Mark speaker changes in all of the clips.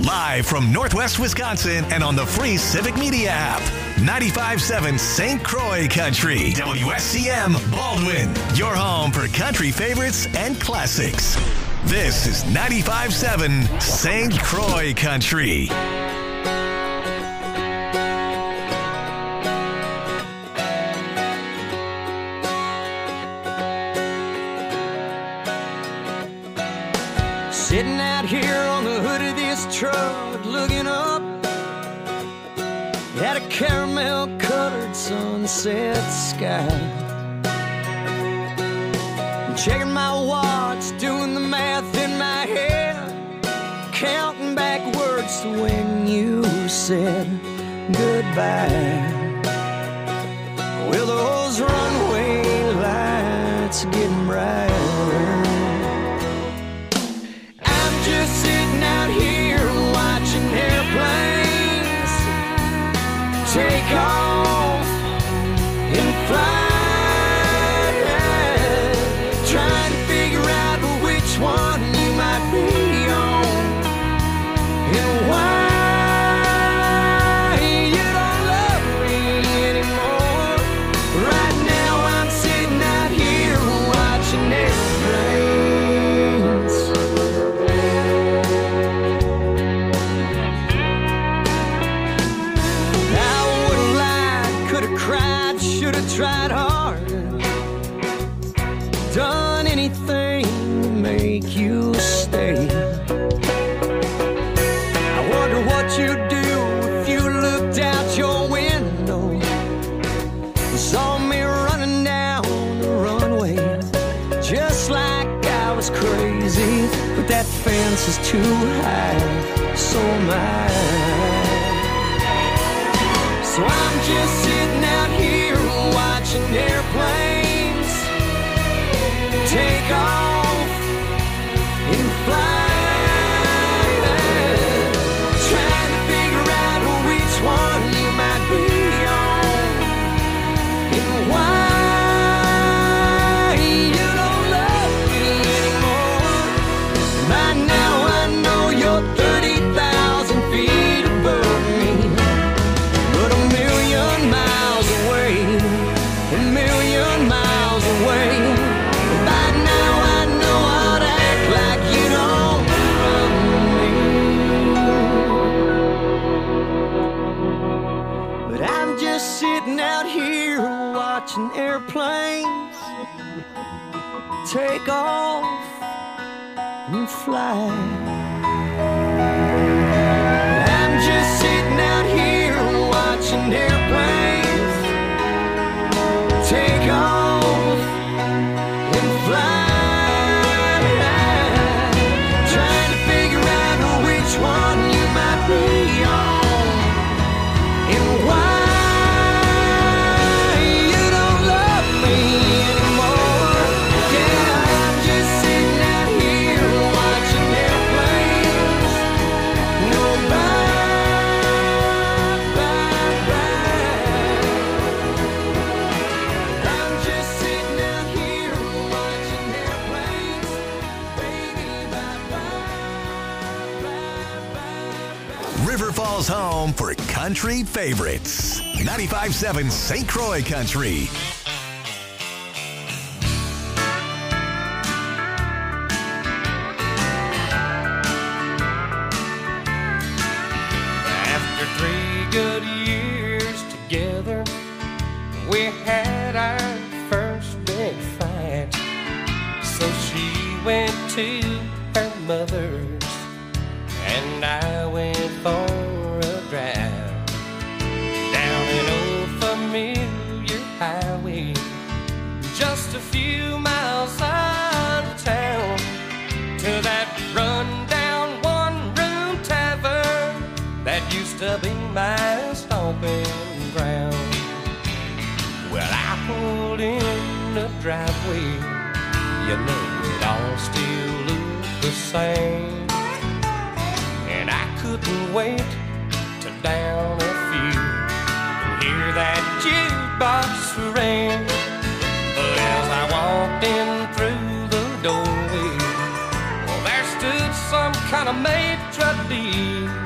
Speaker 1: Live from Northwest Wisconsin and on the free Civic Media app. 95.7 St. Croix Country. WSCM Baldwin. Your home for country favorites and classics. This is 95.7 St. Croix Country.
Speaker 2: Sitting out here on the hood of this truck, looking up at a caramel-colored sunset sky. I'm checking my watch, doing the math in my head, counting backwards to when you said goodbye. Well, those runway lights are getting brighter. Just sitting out here watching airplanes take off and fly, trying to figure out which one you might be on and why you don't love me anymore. Right now I'm sitting out here watching airplanes. Tried hard, done anything to make you stay. I wonder what you'd do if you looked out your window and saw me running down the runway, just like I was crazy. But that fence is too high, so am I. So I'm just sitting out here watching airplanes take off and fly, trying to figure out which one you might be on and why you don't love me anymore. By now I know you're 30,000 feet above me, but a million miles away. A million miles away. By now I know how to act like you don't love me. But I'm just sitting out here watching airplanes take off and fly. I'm just sitting out here watching airplanes take off and fly, trying to figure out which one you might be on and why you don't love me anymore. Yeah, I'm just sitting out here watching airplanes go by.
Speaker 1: River Falls home for country favorites. 95.7 St. Croix Country.
Speaker 3: After 3 good years together, we had our first big fight. So she went to her mother's and I went for a drive down an old familiar highway, just a few miles out of town, to that run-down one-room tavern that used to be my stomping ground. Well, I pulled in the driveway, you know it all still looked the same, and I couldn't wait to down a few and hear that jukebox ring. But as I walked in through the doorway, well, there stood some kind of maitre d',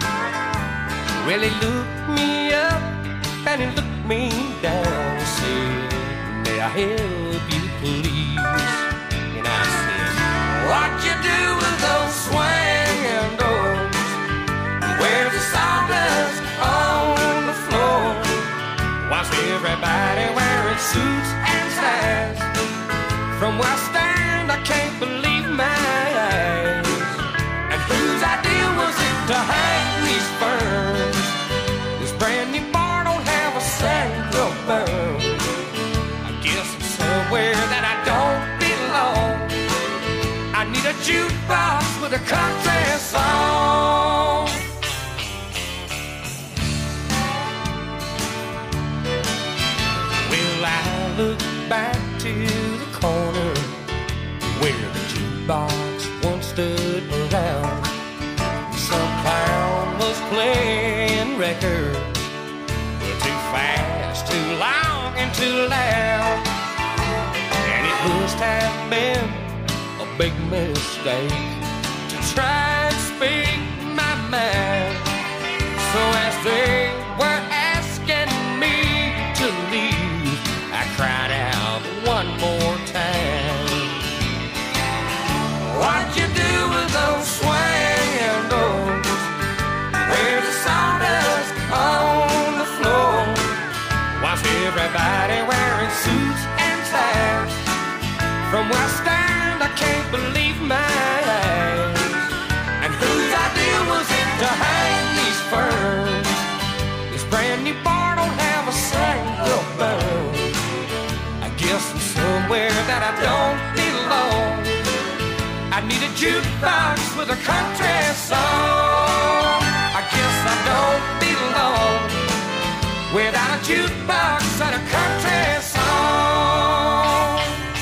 Speaker 3: Well, he looked me up and he looked me down and said, may I help you, please? And I said, what you do with those swinging doors? Where's the sawdust on the floor? Why's everybody wearing suits and ties? From where I stand, I can't believe my eyes. And whose idea was it to hang these ferns? This brand new bar don't have a single burn. I guess I'm somewhere that I don't belong. I need a jukebox with a country song. Well, I look back to the corner where the jukebox once stood around. Some clown was playing records, too fast, too long, and too loud. And it must have been a big mistake to try and speak my mind. So as they were asking me to leave, I cried out one more time. What'd you do with those swinging doors? Where's the sawdust on the floor? Why's everybody wearing suits and ties? From where I stand, I can't believe my eyes. And whose idea was it to hang these ferns? This brand new bar don't have a single burn. I guess I'm somewhere that I don't belong. I need a jukebox with a country song. I guess I don't belong without a jukebox and a country song.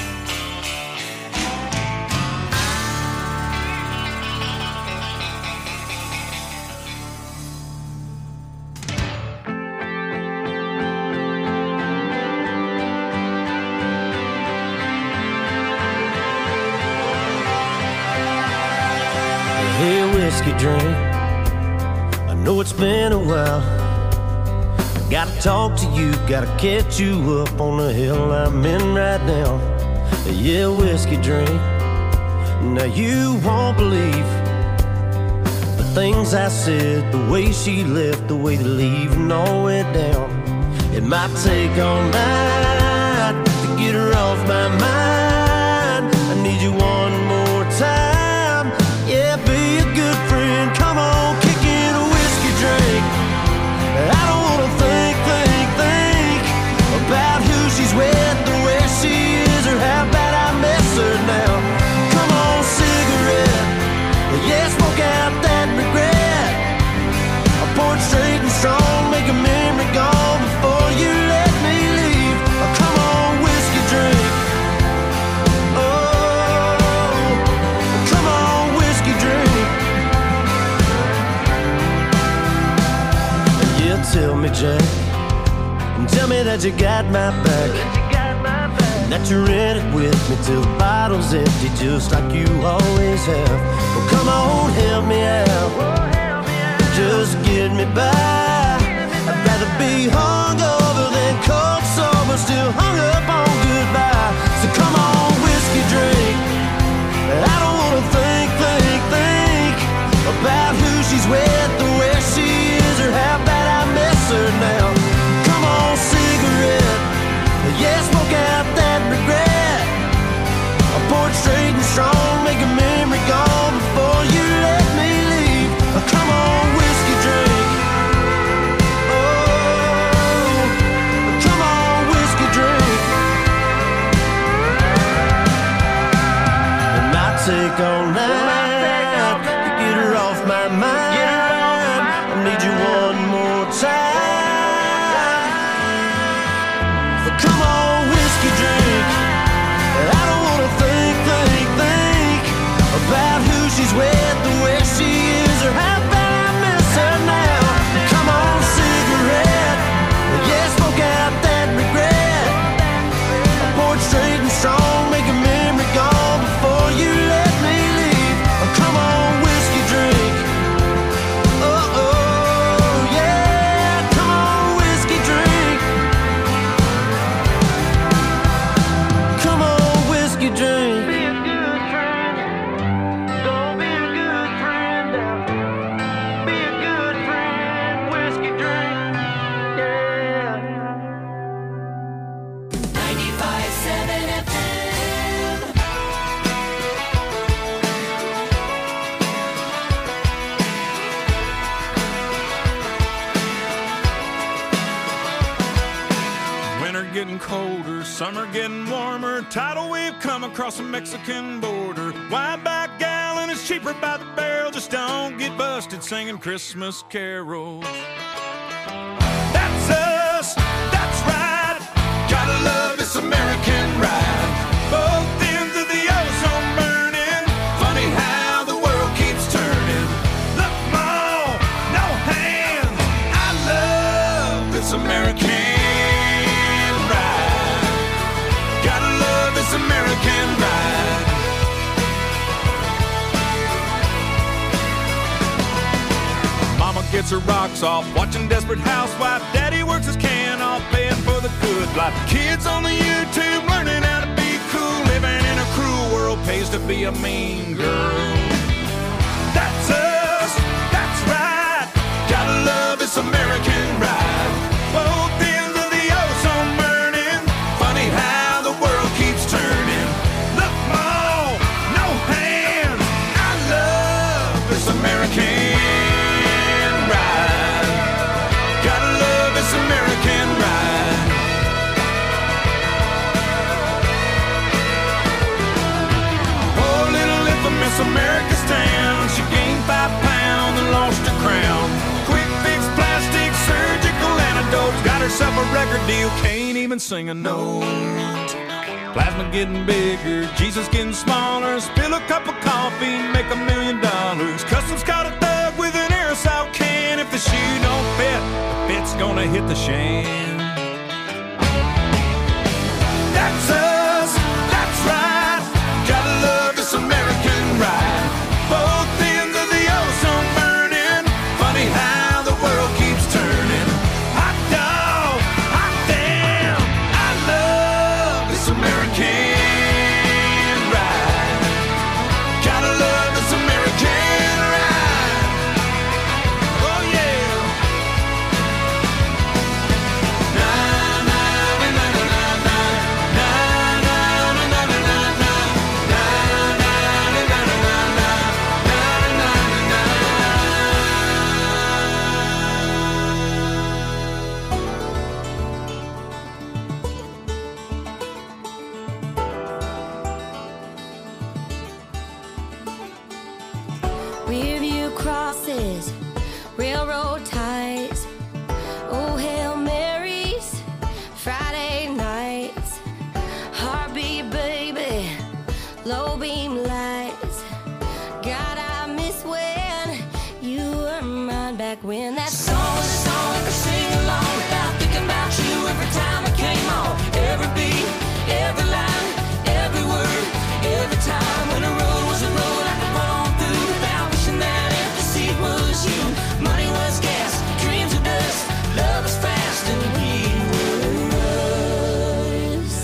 Speaker 4: Hey, whiskey drink, I know it's been a while. I gotta talk to you, gotta catch you up on the hill I'm in right now. Yeah, whiskey drink, now you won't believe the things I said, the way she left, the way the leaving all went down. It might take all night to get her off my mind. I need you one more time. Yeah, be a good friend. Come on, kick in a whiskey drink. I don't wanna think about who she's with, or where she is, or how bad I miss her now. Come on, cigarette. Yeah, smoke out that regret. I pour it straight and strong, make a memory gone before you let me leave. Oh, come on, whiskey drink. Tell me, Jack, tell me that you got my back, and that you're in it with me till the bottle's empty, just like you always have. Well, come on, help me out, just get me by. I'd rather be hungover than cold sober, still hung up on goodbye. So come on, whiskey drink. I don't wanna think about who she's with, or where she is, or how bad I miss her now. Come on, cigarette. Yeah, smoke out that regret. I pour it straight and strong, make a memory gone before you let me leave. Come on, whiskey drink. Oh, come on, whiskey drink. It might take all night to get her off my mind. I need you one more time. Come on, whiskey drink. I don't wanna think about who she's with, or where she is, or how bad I miss her now. Come on, cigarette. Yeah, smoke out that regret. I pour it straight and strong, make a memory gone before you let me leave. Come on, whiskey drink.
Speaker 5: getting colder, summer getting warmer. Tidal wave come across the Mexican border. Wide back gallon is cheaper by the barrel. Just don't get busted singing Christmas carols. That's us, that's right. Gotta love this American ride. Both ends of the ozone burning. Funny how the world keeps turning. Look, Mom, no hands. I love this American ride. Gotta love this American ride. Mama gets her rocks off, watching Desperate Housewife. Daddy works his can off, paying for the good life. Kids on the YouTube learning how to be cool. Living in a cruel world pays to be a mean girl. That's us, that's right. Gotta love this American ride. Both ends of the ozone burning. Funny how the world keeps turning. Look, Mom, no hands. I love this American ride. Gotta love this American ride. Oh, little infamous America's town. She gained 5 pounds and lost her crown. Quick fix, plastic, surgical antidotes. Got herself a record deal, can't even sing a note. Plasma getting bigger, Jesus getting smaller. Spill a cup of coffee, make $1 million. Customs caught a thug with an aerosol can. If the shoe don't fit, the fit's gonna hit the shan. That's us, that's right. Gotta love this American ride. Both ends of the ozone burning. Funny how the world keeps turning. Hot dog, hot damn. I love this American ride. Gotta love this American ride. Oh yeah. Na na na na na na na na na na na na na na na na na
Speaker 6: Rearview crosses, railroad ties, oh Hail Marys, Friday nights, heartbeat baby, low beam lights. God, I miss when you were mine back when that song was a song I could sing along without thinking about you every time it came on. Every beat, every line, every word, every time when the road was a road I could run on through without wishing that empty seat was you. Money was gas, dreams were dust, love was fast, and we were us.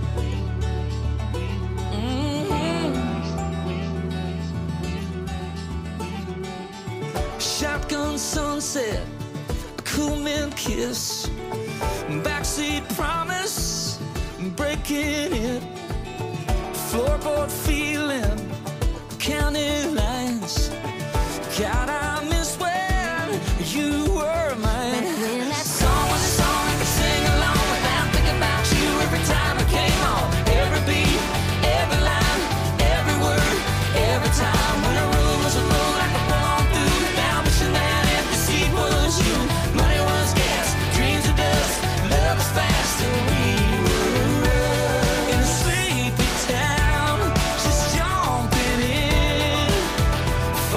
Speaker 2: Shotgun sunset, a cool man kiss, backseat promise, breaking it, floorboard feeling, counting lines. God, I miss when you were mine.
Speaker 6: When that
Speaker 2: Song was a song I could sing along without thinking about you every time it came on. Every beat, every line, every word, every time when a road was a road I could run on through without wishing that empty seat was you. Money was gas, dreams were dust, love was fast, and we were in a sleepy town, just jumping in.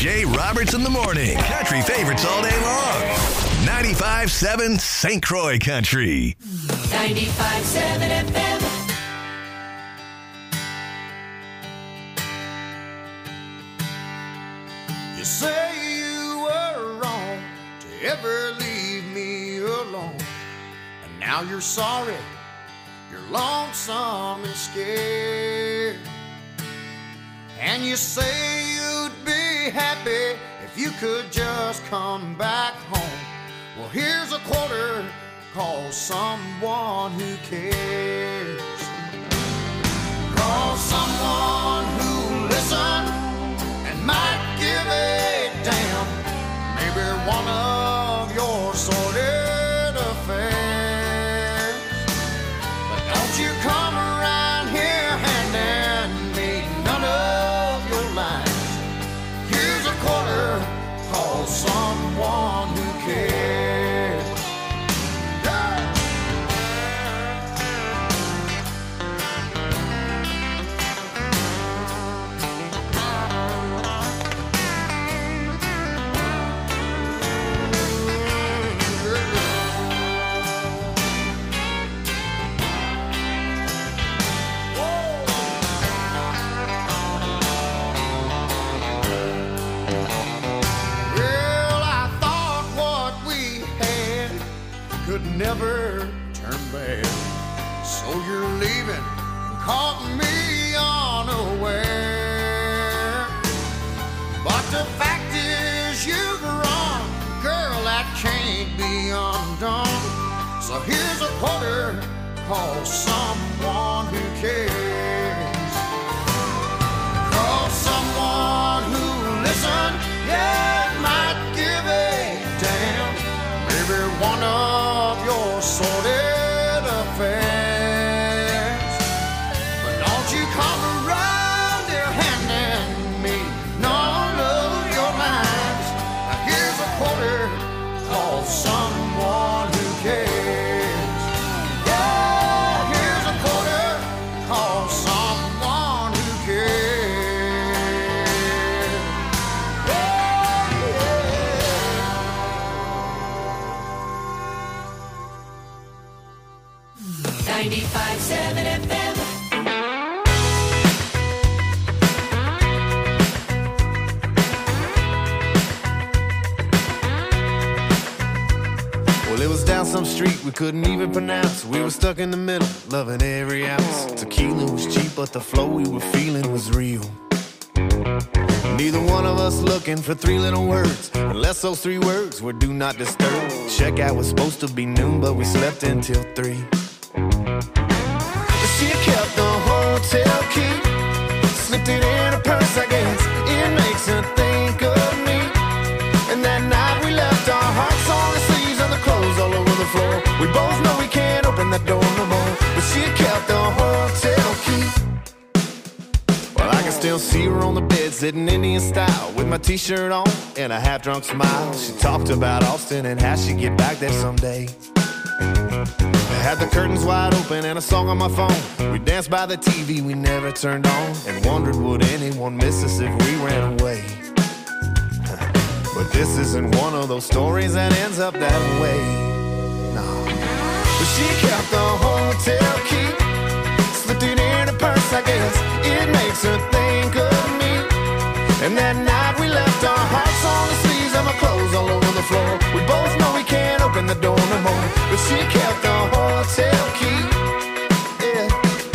Speaker 1: Jay Roberts in the morning. Country favorites all day long. 95.7 St. Croix Country.
Speaker 2: 95.7 FM.
Speaker 7: You say you were wrong to ever leave me alone, and now you're sorry, you're lonesome and scared. And you say you'd be happy if you could just come back home. Well, here's a quarter, call someone who cares. Call someone who listens and might give a damn. Maybe one of your sordid affairs. But don't you come around here handing me none of your lines. Here's a quarter, call someone who cares. Never turn back. So you're leaving and caught me unaware. But the fact is you've wrong, girl, that can't be undone. So here's a quarter, call someone who cares. Call someone who listens, yeah, might give a damn. Maybe one of your sordid affairs. But don't you come around here handing me none of your lines. Now here's a quarter, call someone who cares. Yeah, here's a quarter, call someone who cares. Yeah, yeah.
Speaker 2: 95.7 FM.
Speaker 8: Well, it was down some street we couldn't even pronounce. We were stuck in the middle, loving every ounce. Tequila was cheap, but the flow we were feeling was real. Neither one of us looking for three little words, unless those three words were do not disturb. Checkout was supposed to be noon, but we slept until 3. She kept the hotel key, slipped it in her purse, I guess. It makes her think of me. And that night we left our hearts on the sleeves and the clothes all over the floor. We both know we can't open that door no more, but she kept the hotel key. Well, I can still see her on the bed, sitting Indian style, with my t-shirt on and a half-drunk smile. She talked about Austin and how she'd get back there someday. I had the curtains wide open and a song on my phone. We danced by the TV we never turned on, and wondered would anyone miss us if we ran away. But this isn't one of those stories that ends up that way. No. But she kept the hotel key, slipped it in her purse, I guess. It makes her think of me. And that night we left our hearts on the sleeves and my clothes all over the floor. We both know we can't open the door no more, but she kept the hotel key. Yeah.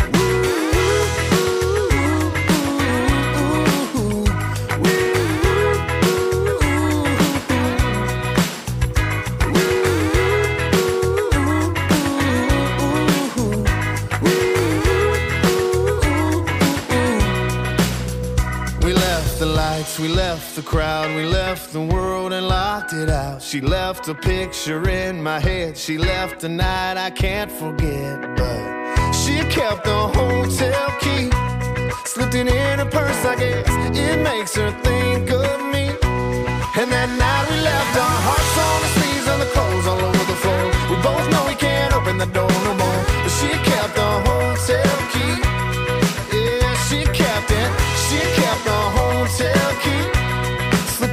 Speaker 8: We left the crowd, we left the world and locked it out. She left a picture in my head, she left a night I can't forget. But she kept the hotel key, slipped it in her purse, I guess. It makes her think of me. And that night we left our hearts on the sleeves and the clothes all over the floor. We both know we can't open the door no more, but she kept the hotel key. Yeah, she kept it. She kept the hotel key.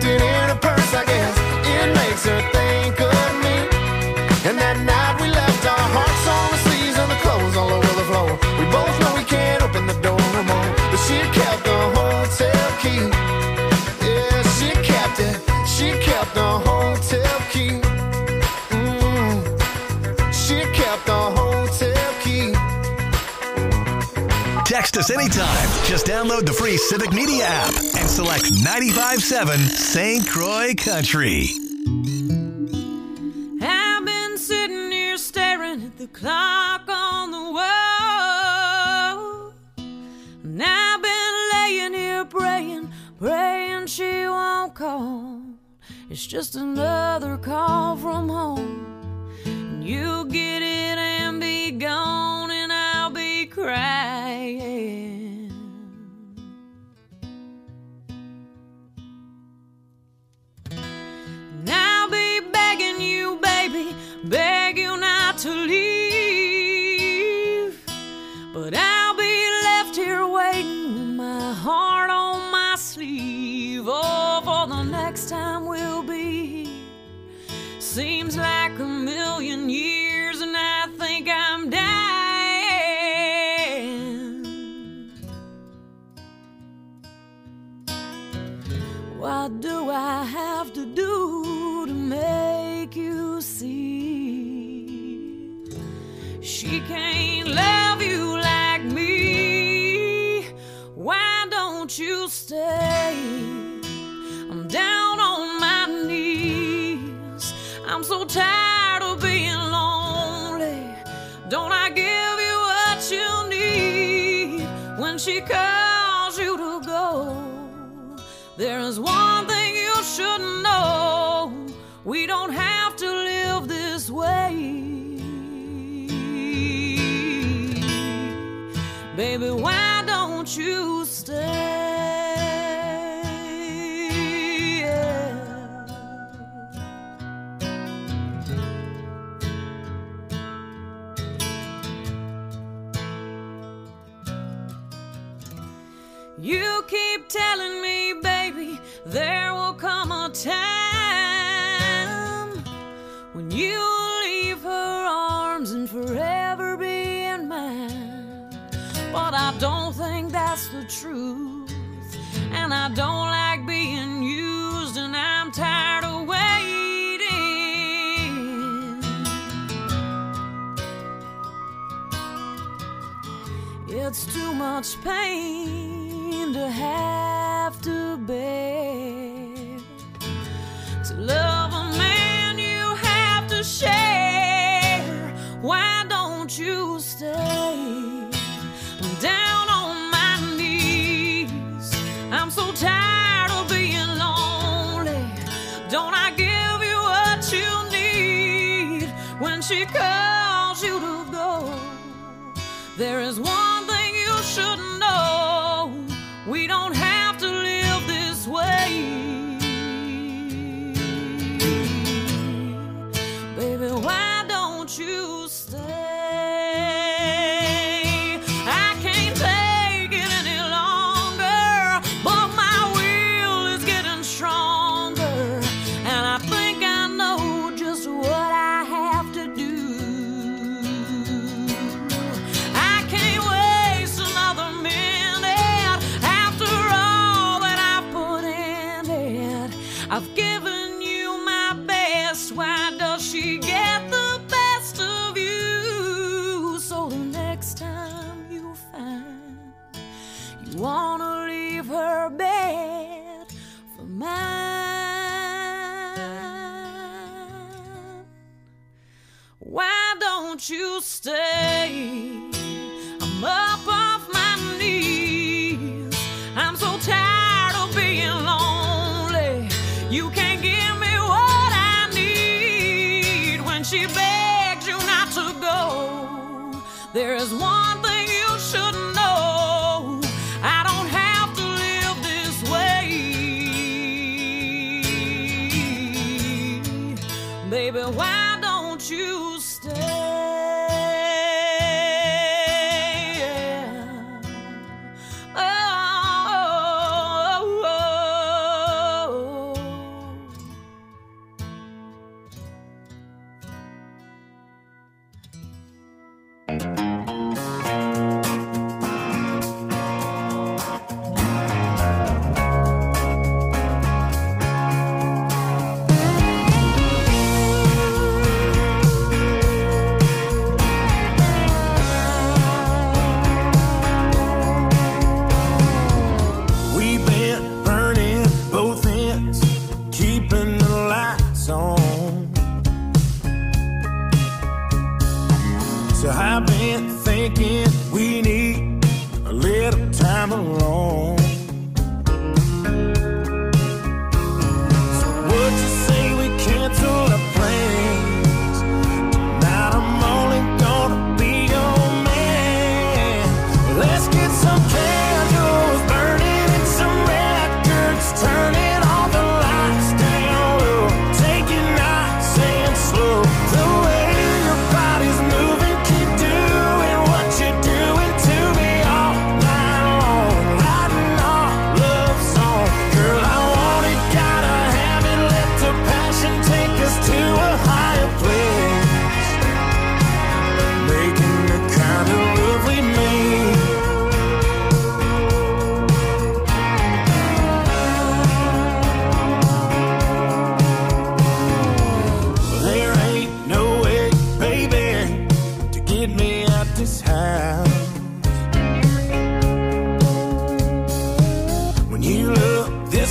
Speaker 1: Text us anytime. Just download the free Civic Media app and select 95.7 St. Croix Country.
Speaker 9: I've been sitting here staring at the clock on the wall, and I've been laying here praying she won't call. It's just another call from home, and you'll get it and be gone, and I'll be crying. And I'll be begging you, baby, beg you not to leave, but I'll be left here waiting with my heart on my sleeve. Oh, for the next time we'll be here seems like a million years, and I think I'm dying. What do I have to do to make you see she can't love you like me? Why don't you stay? I'm down on my knees. I'm so tired of being lonely. Don't I give you what you need when she calls you to go? There is one thing you should know: we don't have to live this way. Baby, why don't you stay? You keep telling me, baby, there will come a time when you'll leave her arms and forever be in mine. But I don't think that's the truth, and I don't like being used, and I'm tired of waiting. It's too much pain to have to bear. To love a man you have to share. Why don't you stay? I'm down on my knees. I'm so tired of being lonely. Don't I give you what you need when she calls you to go? There is one thing you should know: we don't have to live this way. Baby, why don't you stay? I can't take it any longer, but my will is getting stronger, and I think I know just what I have to do. I can't waste another minute after all that I've put in it. I've given you my best. Why does she get the best of you? So the next time you find you wanna leave her bed for mine, why don't you stay? I'm up off my knees. I'm so tired of being lonely. You can't give me what I need when she begs you not to go. There is one thing you should know: I don't have to live this way. Baby, why don't you stay?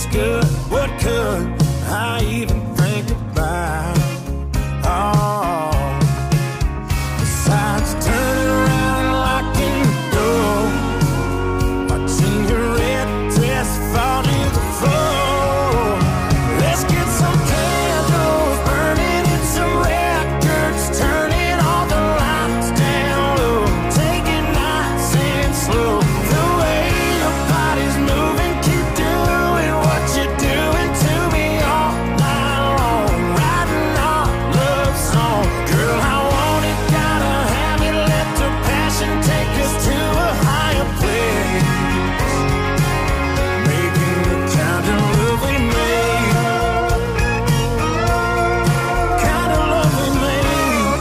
Speaker 4: tastes good. What could I even think about? Oh, besides turning around and locking the door, watching your red dress fall to the floor. Let's get some candles burning and some records turning, all the lights down low, take it nice and slow. The way your body's moving, keep doing what you're doing to me all night long, writing our love song. Girl, I want it, gotta have it, let the passion take us to a higher place, making the kind of love we made, kind of love we made.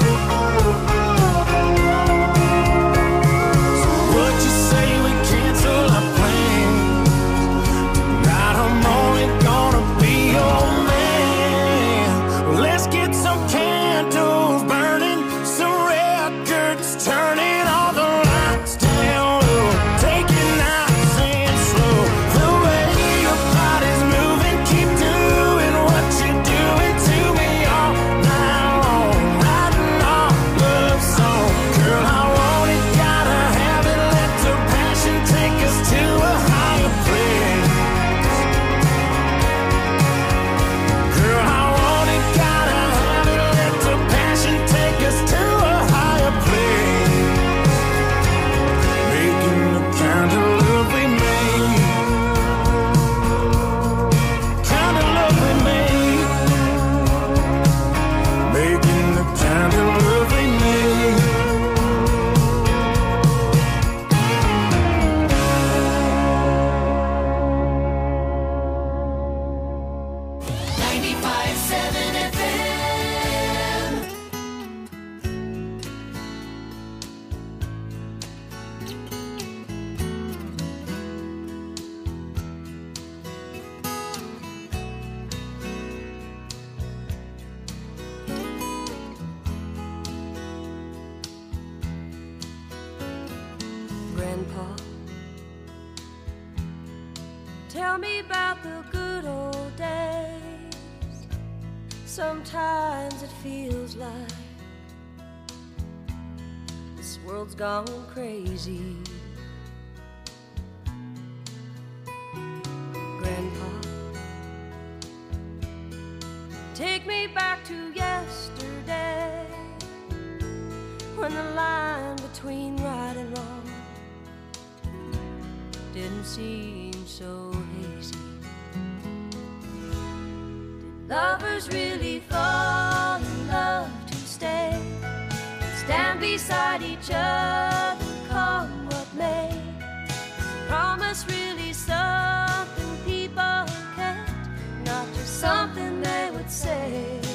Speaker 4: So what you say we cancel our plans? Tonight I'm only gonna be your man. Let's get some candles burning, some records turning, all the lights down low, take it nice and slow. The way your body's moving, keep doing what you're doing to me all night long, writing our love song. Girl, I want it, gotta have it, let the passion take us to a higher place. Girl, I want it, gotta have it, let the passion take us to a higher place, making the kind of love we made, kind of love we made, making the kind of love we made.
Speaker 6: Grandpa, tell me about the good old days. Sometimes it feels like this world's gone crazy. Grandpa, take me back to yesterday, when the line between right and wrong didn't seem so hazy. Did lovers really fall in love to stay, stand beside each other, come what may? Is promise really something people can't, not just something they would say?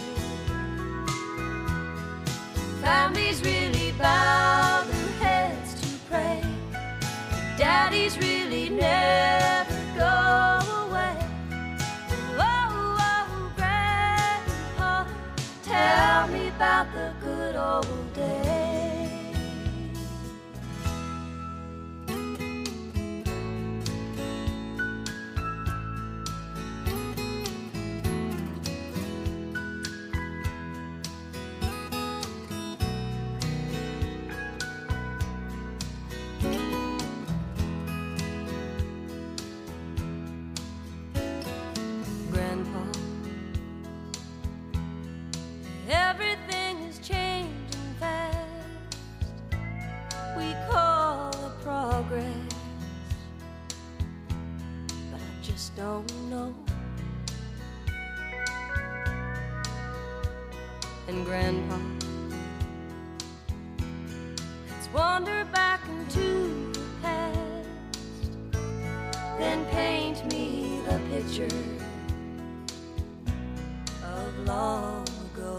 Speaker 6: Families really bow their heads to pray, daddies really never go away. Oh, oh, Grandpa, tell me about the good old days. Grandpa, everything is changing fast. We call it progress, but I just don't know. And Grandpa, let's wander back into the past, then paint me the picture of long ago.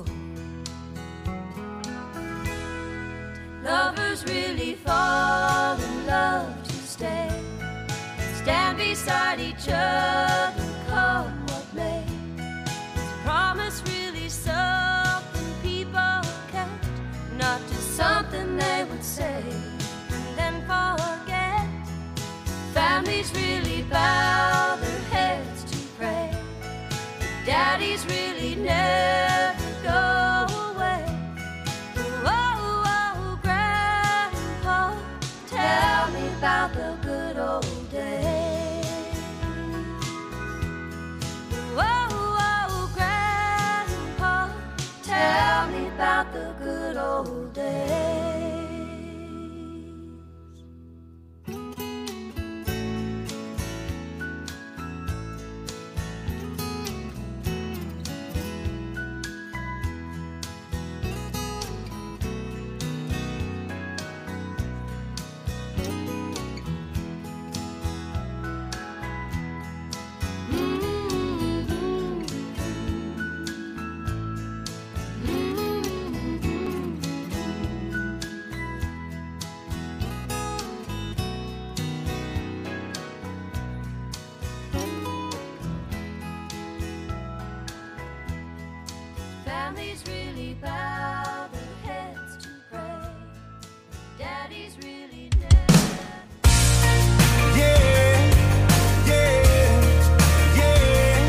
Speaker 6: Did lovers really fall in love to stay, stand beside each other, come what may? Is promise really something people kept, not just something they would say and then forget? Families really bow their heads to pray, Families really bow their heads to pray. Daddy's really dead.
Speaker 8: Yeah, yeah, yeah.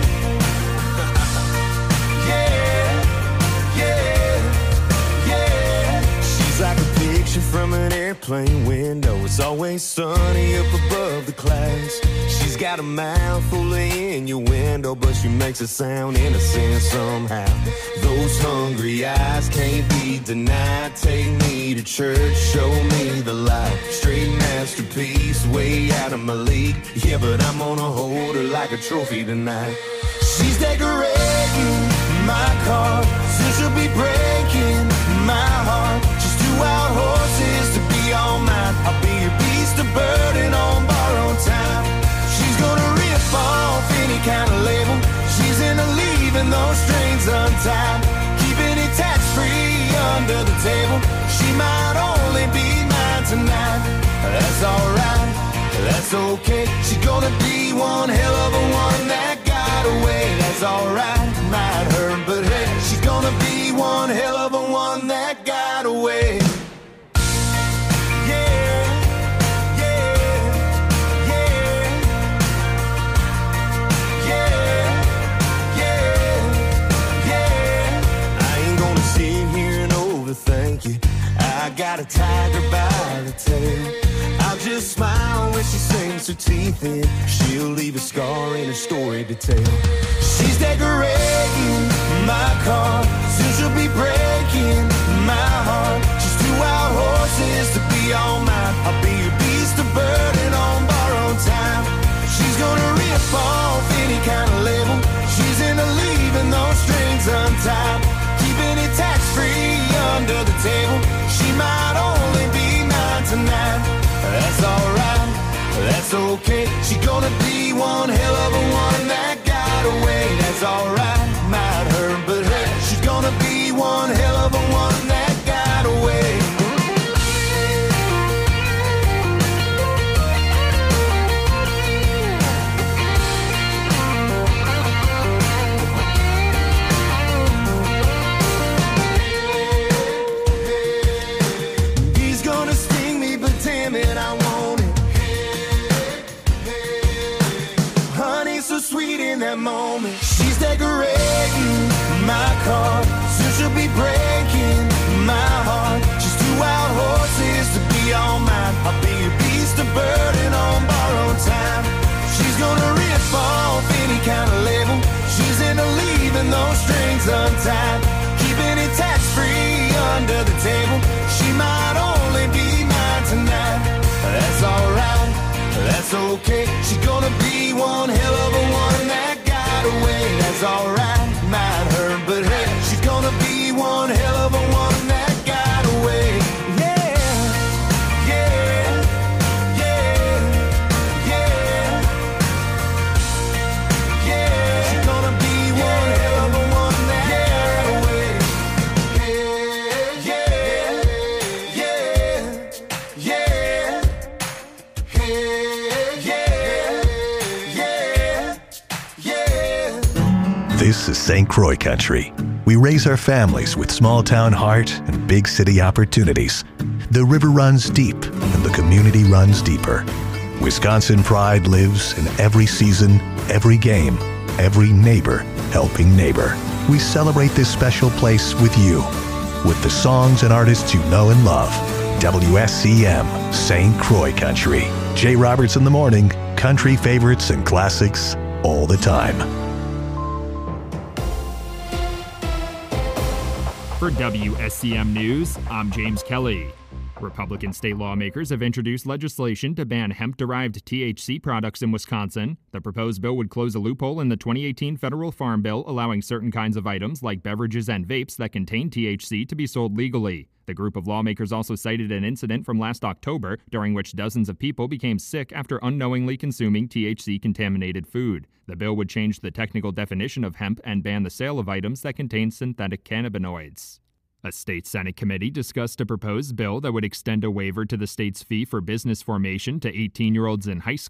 Speaker 8: Yeah, yeah. She's like a picture from an airplane window. It's always sunny up above the clouds. She's got a mouth full of innuendo, but she makes it sound innocent somehow. Those hungry eyes can't be denied. Take me to church, show me the light. Straight masterpiece, way out of my league. Yeah, but I'm gonna hold her like a trophy tonight. She's decorating my car, soon she'll be breaking my heart. She's 2 wild horses to be all mine. I'll be your beast of burden on borrowed time. She's gonna rip off any kind of label. She's into leaving those strings untied, keeping it tax-free under the table. She might only be mine tonight. That's alright, that's okay. She's gonna be one hell of a one that got away. That's alright, might hurt, but hey, she's gonna be one hell of a one that got away. Thank you. I got a tiger by the tail. I'll just smile when she sinks her teeth in. She'll leave a scar in her story to tell. She's decorating my car, soon she'll be breaking my heart. She's 2 wild horses to be all mine. I'll be your beast of burden on borrowed time. She's gonna rip off any kind of label. She's into leaving those strings untied, keeping it tax-free under the table. She might only be mine tonight. That's alright, that's okay. She's gonna be one hell of a one that got away. That's alright, might hurt, but hey, she's gonna be one hell of a one that got away. That moment, she's decorating my car, soon she'll be breaking my heart. She's 2 wild horses to be all mine. I'll be your beast of burden on borrowed time. She's gonna rip off any kind of label. She's into leaving those strings untied, keeping it tax-free under the table. She might only be mine tonight. That's alright, that's okay. She's gonna be one hell of a one that got away. That's alright, might hurt, but hey, she's gonna be one hell of a one that got away. Yeah, yeah, yeah, yeah, yeah. She's gonna be one hell of a one that got away. Yeah, yeah, yeah, yeah.
Speaker 1: This is St. Croix country. We raise our families with small town heart and big city opportunities. The river runs deep and the community runs deeper. Wisconsin pride lives in every season, every game, every neighbor helping neighbor. We celebrate this special place with you, with the songs and artists you know and love. WSCM, St. Croix country. Jay Roberts in the morning, country favorites and classics all the time.
Speaker 10: For WSCM News, I'm James Kelly. Republican state lawmakers have introduced legislation to ban hemp-derived THC products in Wisconsin. The proposed bill would close a loophole in the 2018 federal farm bill, allowing certain kinds of items like beverages and vapes that contain THC to be sold legally. The group of lawmakers also cited an incident from last October during which dozens of people became sick after unknowingly consuming THC-contaminated food. The bill would change the technical definition of hemp and ban the sale of items that contain synthetic cannabinoids. A state Senate committee discussed a proposed bill that would extend a waiver to the state's fee for business formation to 18-year-olds in high school.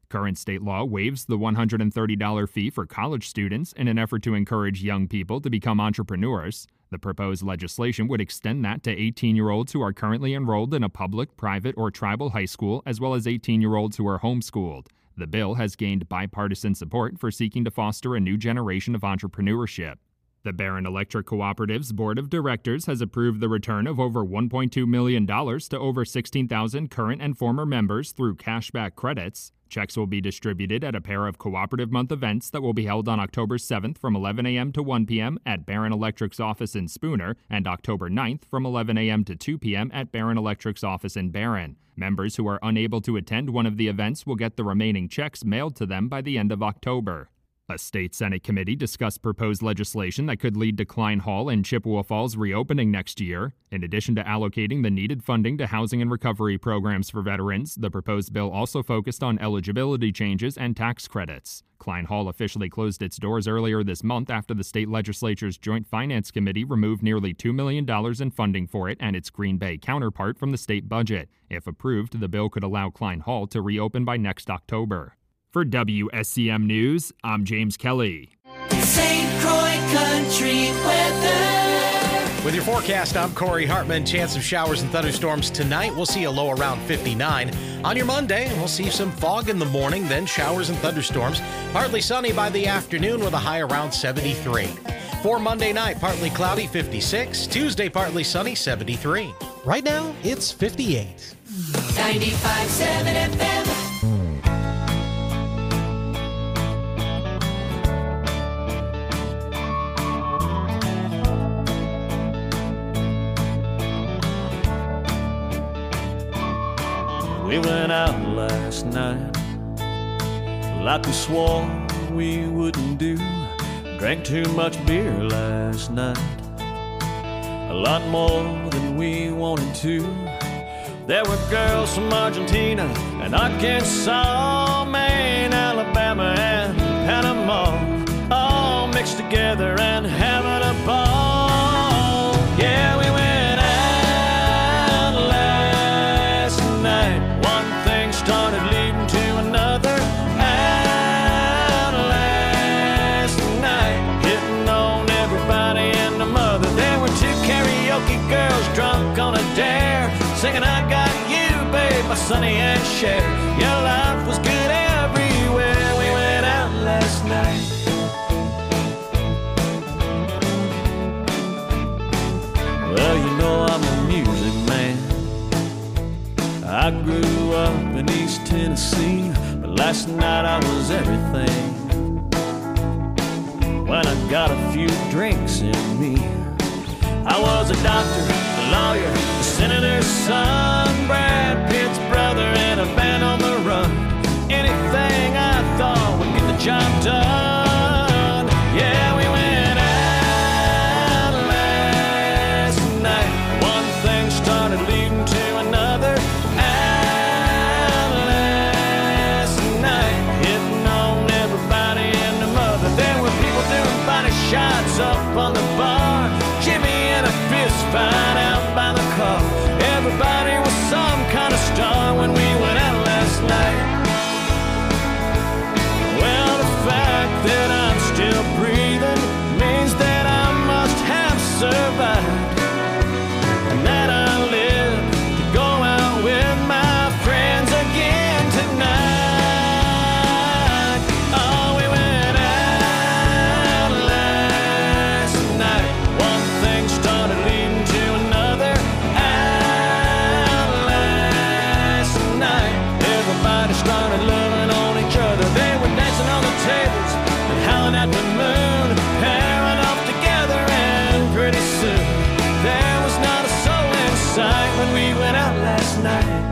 Speaker 10: Current state law waives the $130 fee for college students in an effort to encourage young people to become entrepreneurs. The proposed legislation would extend that to 18-year-olds who are currently enrolled in a public, private, or tribal high school, as well as 18-year-olds who are homeschooled. The bill has gained bipartisan support for seeking to foster a new generation of entrepreneurship. The Barron Electric Cooperative's Board of Directors has approved the return of over $1.2 million to over 16,000 current and former members through cashback credits. Checks will be distributed at a pair of Cooperative Month events that will be held on October 7th from 11 a.m. to 1 p.m. at Barron Electric's office in Spooner and October 9th from 11 a.m. to 2 p.m. at Barron Electric's office in Barron. Members who are unable to attend one of the events will get the remaining checks mailed to them by the end of October. A state Senate committee discussed proposed legislation that could lead to Klein Hall and Chippewa Falls reopening next year. In addition to allocating the needed funding to housing and recovery programs for veterans, the proposed bill also focused on eligibility changes and tax credits. Klein Hall officially closed its doors earlier this month after the state legislature's Joint Finance Committee removed nearly $2 million in funding for it and its Green Bay counterpart from the state budget. If approved, the bill could allow Klein Hall to reopen by next October. For WSCM News, I'm James Kelly.
Speaker 2: St. Croix Country weather.
Speaker 11: With your forecast, I'm Corey Hartman. Chance of showers and thunderstorms tonight. We'll see a low around 59. On your Monday, we'll see some fog in the morning, then showers and thunderstorms. Partly sunny by the afternoon with a high around 73. For Monday night, partly cloudy, 56. Tuesday, partly sunny, 73. Right now, it's 58.
Speaker 2: 95.7 FM.
Speaker 12: We went out last night like we swore we wouldn't do. Drank too much beer last night, a lot more than we wanted to. There were girls from Argentina and Arkansas, Maine, Alabama, and Panama, all mixed together and having a ball. Yeah, we went out last night. Started leading to another. Out last night, hitting on everybody and the mother. There were two karaoke girls drunk on a dare, singing I Got You, babe, by Sonny and Cher. Your life was good everywhere. We went out last night. Well, you know I'm a music man. I grew up in East Tennessee, but last night I was everything. When I got a few drinks in me, I was a doctor, a lawyer, a senator's son, Brad Pitt's brother, and a band on the run. Anything I thought would get the job done. Yeah, we went out last night. One thing started leading to another. Shots up on the bar, Jimmy and a fist fight out by the car. Everybody was some kind of star when we went out last night. Well, the fact that I'm still breathing means that I must have survived, and that I live to go out with my friends again tonight. Oh, we went out last night. One thing started leading to another. Out last night, everybody started loving on each other. They were dancing on the tables and howling at the moon, pairing up together, and pretty soon there was not a soul in sight when we went out last night.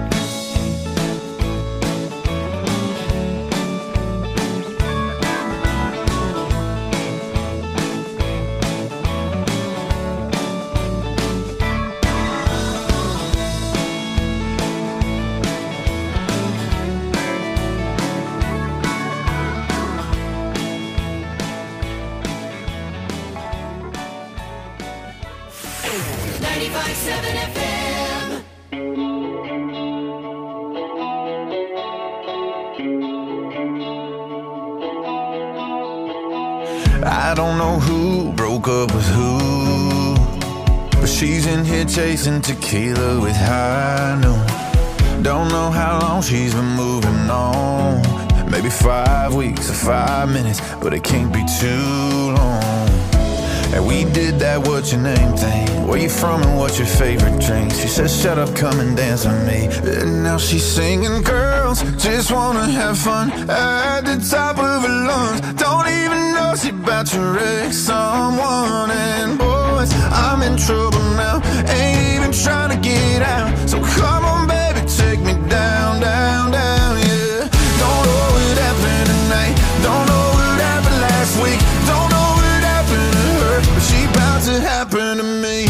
Speaker 13: I don't know who broke up with who, but she's in here chasing tequila with high noon. Don't know how long she's been moving on. Maybe 5 weeks or 5 minutes, but it can't be too long. And we did that what's your name thing. Where you from and what's your favorite drink? She says shut up, come and dance with me. And now she's singing, girls just wanna have fun at the top of her lungs. Don't even know she about to wreck someone. And boys, I'm in trouble now, ain't even trying to get out. So come on baby, take me down, down, down, yeah. Don't know what happened tonight, don't know what happened last week, don't know what happened to her, but she about to happen to me.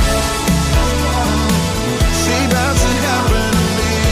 Speaker 13: She about to happen to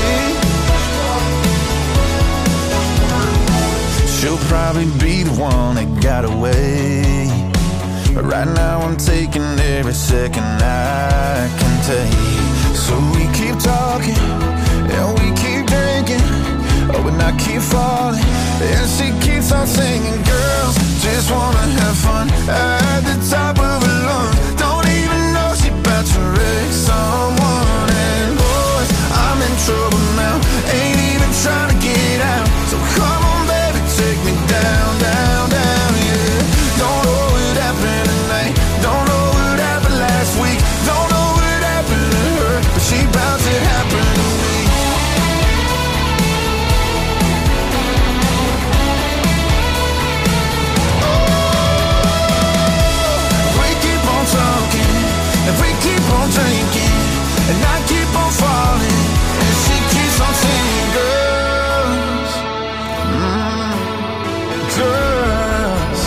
Speaker 13: me. She'll probably be the one that got away, but right now I'm taking every second I can take. So we keep talking and we keep drinking, oh, and I keep falling, and she keeps on singing. Girls just wanna have fun at the top of her lungs. Don't even know she about to wreck someone. And boys, I'm in trouble now, ain't even trying to get out. So come on baby, take me down, down, down, yeah. Don't know what happened tonight, don't know what happened last week, don't know what happened to her, but she about to happen to me. If we keep on drinking and I keep on falling, and she keeps on singing, girls, girls,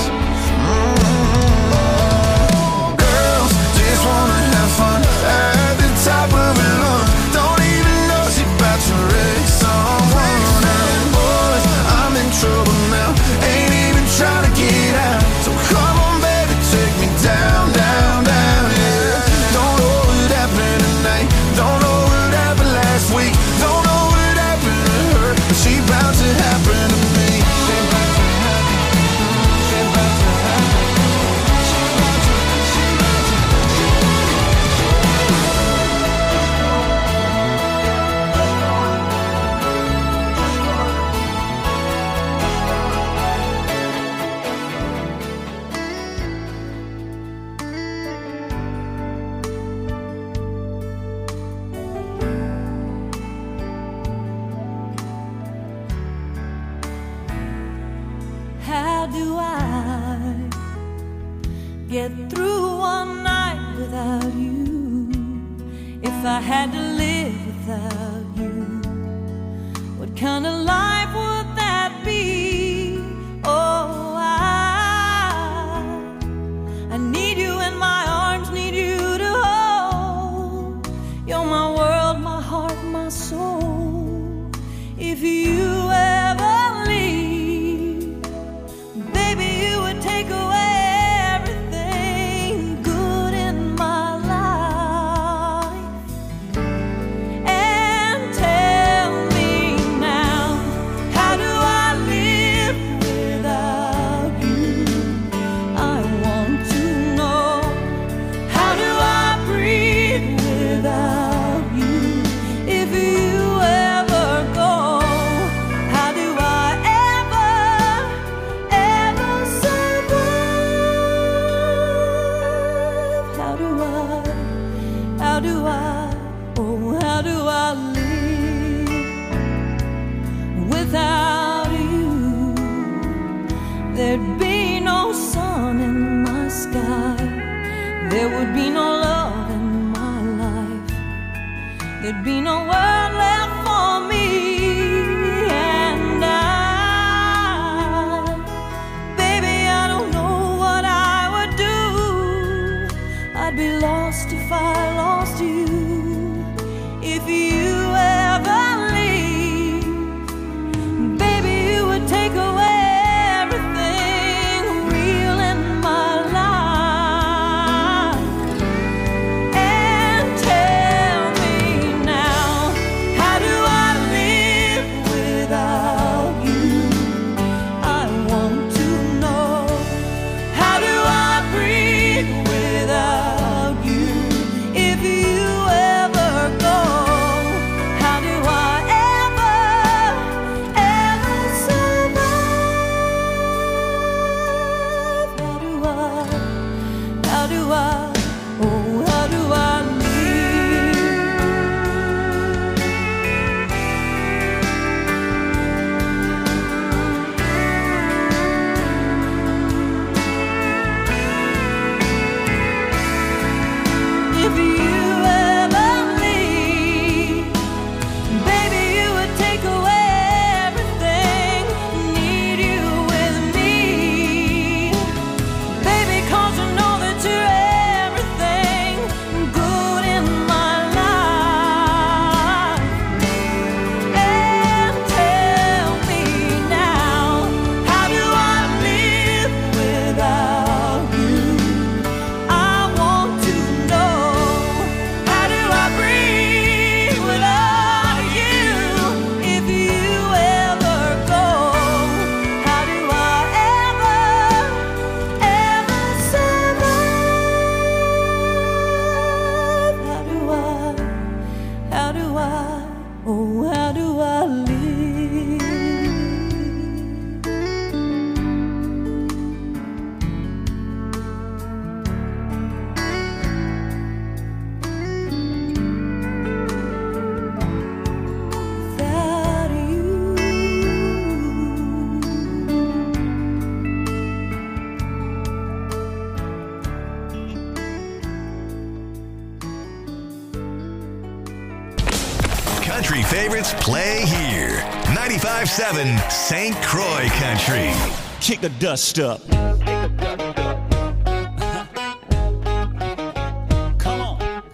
Speaker 13: girls just wanna have fun at the top of her lungs. Don't even know she about to wreck someone. And boys, I'm in trouble now, ain't even trying to get out. So come on baby, take me down, down, down, yeah. Don't know what happened last week, don't know what happened to her, but she about to happen to me. She about to happen, she about to happen, she about to, she about to.
Speaker 9: How do I get through one night without you? If I had to live without you, what kind of life would that be? Oh, I need you in my arms, need you to hold. You're my world, my heart, my soul. If you ever leave, baby, you would take away everything good in my life. And tell me now, how do I live without you? I want to know, how do I breathe without you? If you ever go, how do I ever, ever survive? How do I, oh, how do I live without you? There'd be no sun in my sky, there would be no love in my life, there'd be no world left for me. And baby, I don't know what I would do. I'd be lost if I lost you. If you ever leave, baby, you would take away everything real in my life. And tell me now,
Speaker 1: country favorites play here. 95.7 St. Croix Country.
Speaker 12: Kick the dust up. Come on.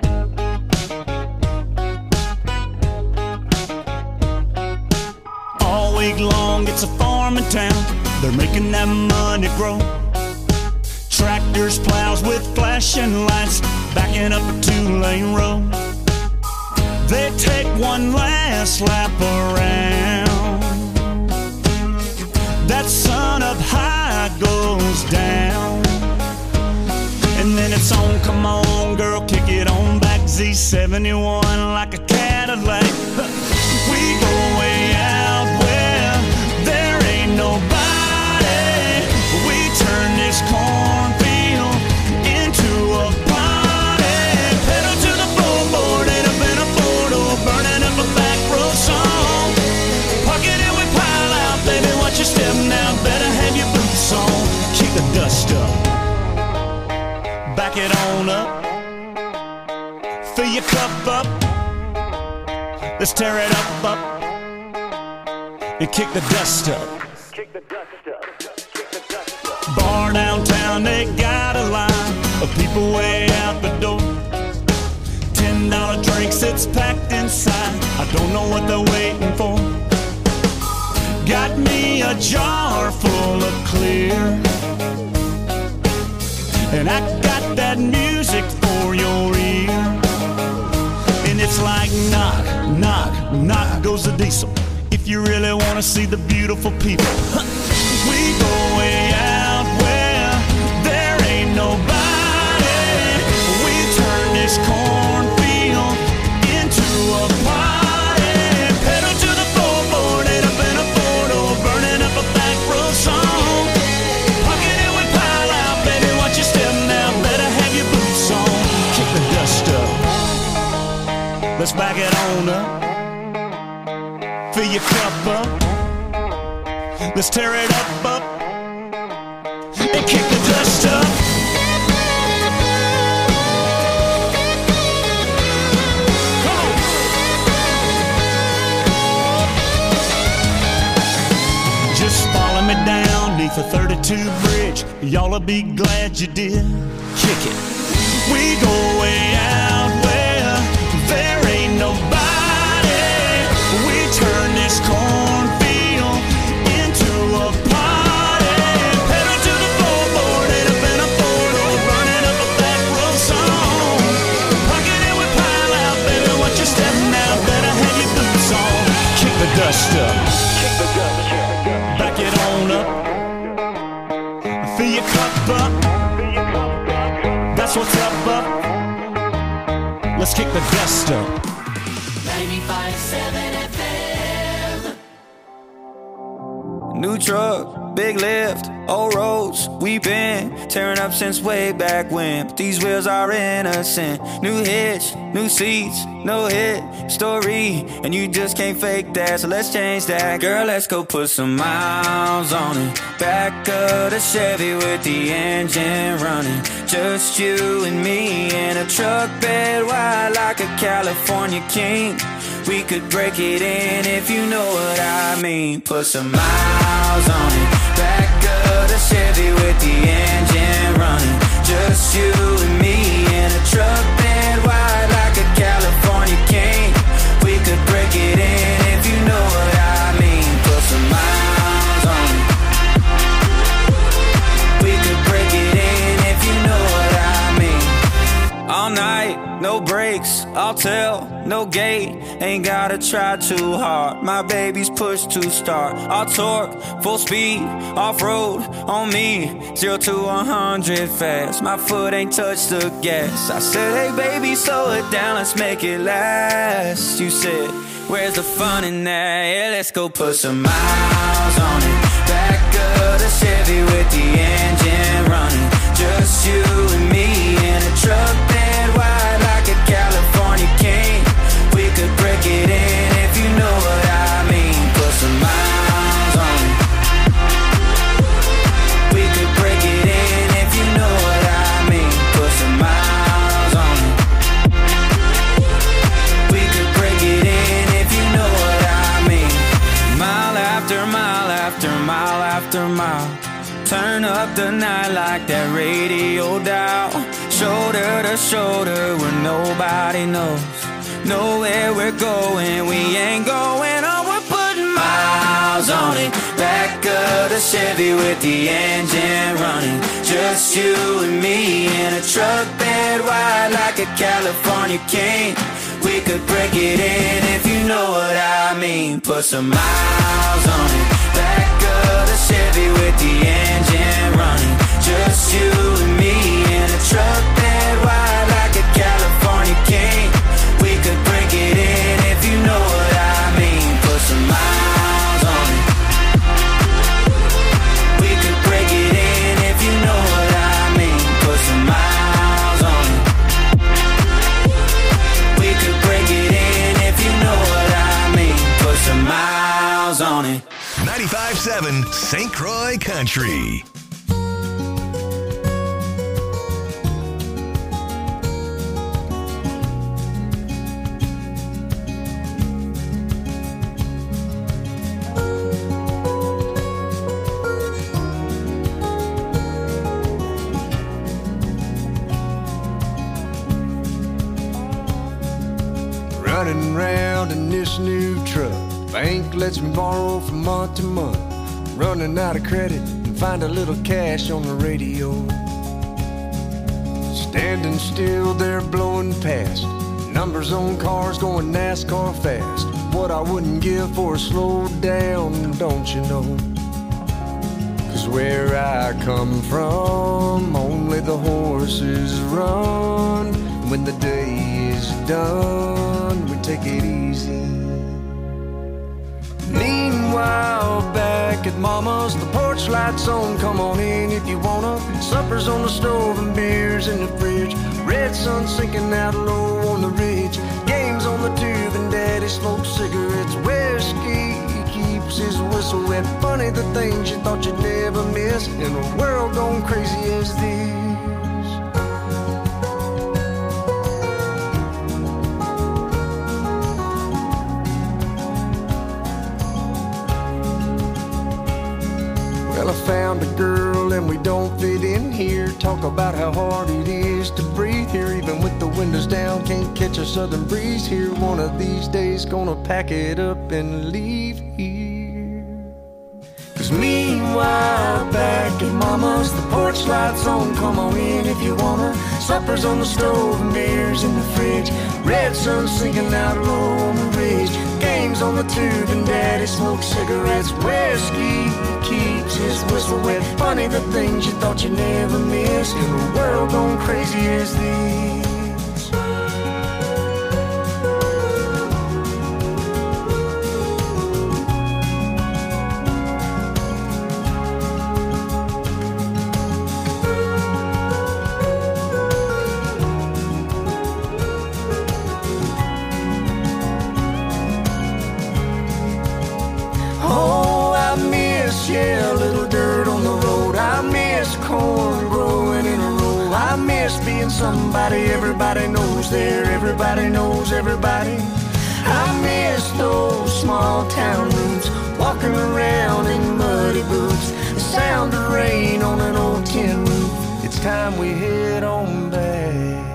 Speaker 12: All week long, it's a farming town. They're making that money grow. Tractors, plows with flashing lights, backing up a two-lane road. They take one last lap around. That sun up high goes down. And then it's on, come on girl, kick it on back. Z71 like a Cadillac. We go way out where there ain't nobody. We turn this cornfield into a party. Pedal to the floorboard, end up in a four-door, burning up a back road song. Park it and we pile out, baby, watch your step now. Better have your boots on. Kick the dust up, back it on up, fill your cup up. Let's tear it up, and kick the dust up. Bar downtown, they got a line of people way out the door. $10 drinks, it's packed inside. I don't know what they're waiting for. Got me a jar full of clear, and I got that music for your ear. And it's like knock, knock, knock goes the diesel. If you really want to see the beautiful people, we go way out where there ain't nobody. We turn this cornfield into a party. Pedal to the floorboard, end up in a four-door, burning up a back road song. Pocket it with pile out, baby, watch your step now. Better have your boots on. Kick the dust up. Let's back it on up. Fill your cup up. Let's tear it up, and kick the dust up. Come on. Just follow me down neath the 32 bridge. Y'all'll be glad you did. Kick it. We go way out where there ain't nobody. We turn this cornfield into a party. Pedal to the floorboard, end up in a four-door, burning up a back road song. Pocket it with pile out, baby, watch your step now. Better have your boots on. Kick the dust up, back it on up, fill your cup up. That's what's up. Let's kick the dust up.
Speaker 2: 95.7 FM.
Speaker 14: New truck, big lift, old roads. We've been tearing up since way back when, but these wheels are innocent. New hitch, new seats, no hit story, and you just can't fake that, so let's change that. Girl, let's go put some miles on it. Back of the Chevy with the engine running. Just you and me in a truck bed wide like a California king. We could break it in if you know what I mean. Put some miles on it. Back of the Chevy with the engine running. Just you and me in a truck bed wide like a California king. We could break it in if you know what I mean. Put some miles on it. We could break it in if you know what I mean. All night, no brakes, I'll tell, no gate. Ain't gotta try too hard, my baby's push to start. I'll torque, full speed, off-road on me. 0 to 100 fast, my foot ain't touched the gas. I said, hey baby, slow it down, let's make it last. You said, where's the fun in that? Yeah, let's go put some miles on it. Back of the Chevy with the engine running. Just you and me in a truck bed wide like a California king. We could break it in if you know what I mean. Put some miles on it. We could break it in if you know what I mean. Put some miles on it. We could break it in if Turn up the night like that radio dial. Shoulder to shoulder where nobody knows. Know where we're going, we ain't going on. We're putting miles on it. Back of the Chevy with the engine running. Just you and me in a truck bed wide like a California king. We could break it in if you know what I mean. Put some miles on it. Back of the Chevy with the engine running. Just you and me in a truck bed wide like a California king. We could break it in if you know what I mean. Put some miles on it. We could break it in if you know what I mean. Put some miles on it. We could break it in if you know what I mean. Put some miles on it.
Speaker 1: 95.7 St. Croix Country.
Speaker 7: Running around in this new truck. Bank lets me borrow from month to month. Running out of credit and find a little cash on the radio. Standing still there blowing past. Numbers on cars going NASCAR fast. What I wouldn't give for a slow down, don't you know? 'Cause where I come from, only the horses run. When the day is done, we take it easy. Meanwhile, back at Mama's, the porch lights on, come on in if you wanna. Supper's on the stove and beers in the fridge. Red sun sinking out low on the ridge. Games on the tube and Daddy smokes cigarettes. Whiskey keeps his whistle wet. Funny the things you thought you'd never miss in a world gone crazy as this. Well, I found a girl and we don't fit in here. Talk about how hard it is to breathe here. Even with the windows down, can't catch a southern breeze here. One of these days gonna pack it up and leave here. 'Cause meanwhile, back at Mama's, the porch lights on, come on in if you wanna. Supper's on the stove and beers in the fridge. Red sun sinking out low on the ridge. Games on the tube and Daddy smokes cigarettes. Whiskey keeps his whistle wet. Funny the things you thought you never miss in a world gone crazy as this. Yeah, a little dirt on the road. I miss corn growing in a row. I miss being somebody everybody knows there. Everybody knows everybody. I miss those small town roots. Walking around in muddy boots. The sound of rain on an old tin roof. It's time we head on back.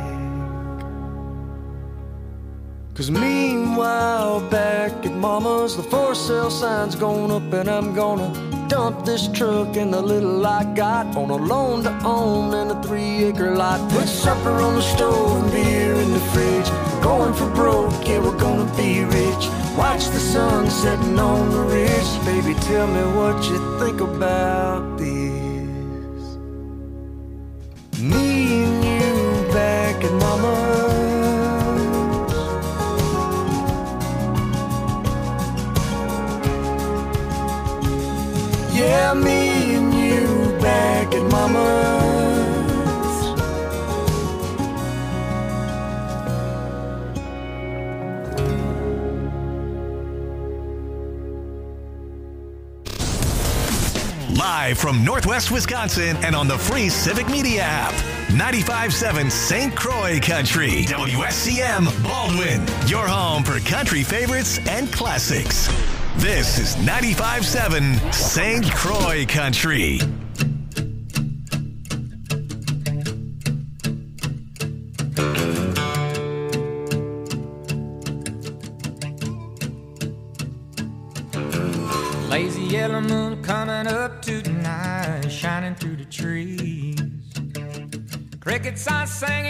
Speaker 7: 'Cause meanwhile, back at Mama's, the for sale sign's going up and I'm gonna dump this truck and the little I got on a loan to own and a 3-acre lot. Put supper on the stove and beer in the fridge. Going for broke, yeah, we're gonna be rich. Watch the sun setting on the ridge. Baby, tell me what you think about this. Me and you back at Mama's. Yeah, me and you back at Mama's.
Speaker 1: Live from Northwest Wisconsin and on the free Civic Media app. 95.7 St. Croix Country. WSCM Baldwin. Your home for country favorites and classics. This is 95.7 St. Croix Country.
Speaker 15: flying through the trees. Crickets are singing.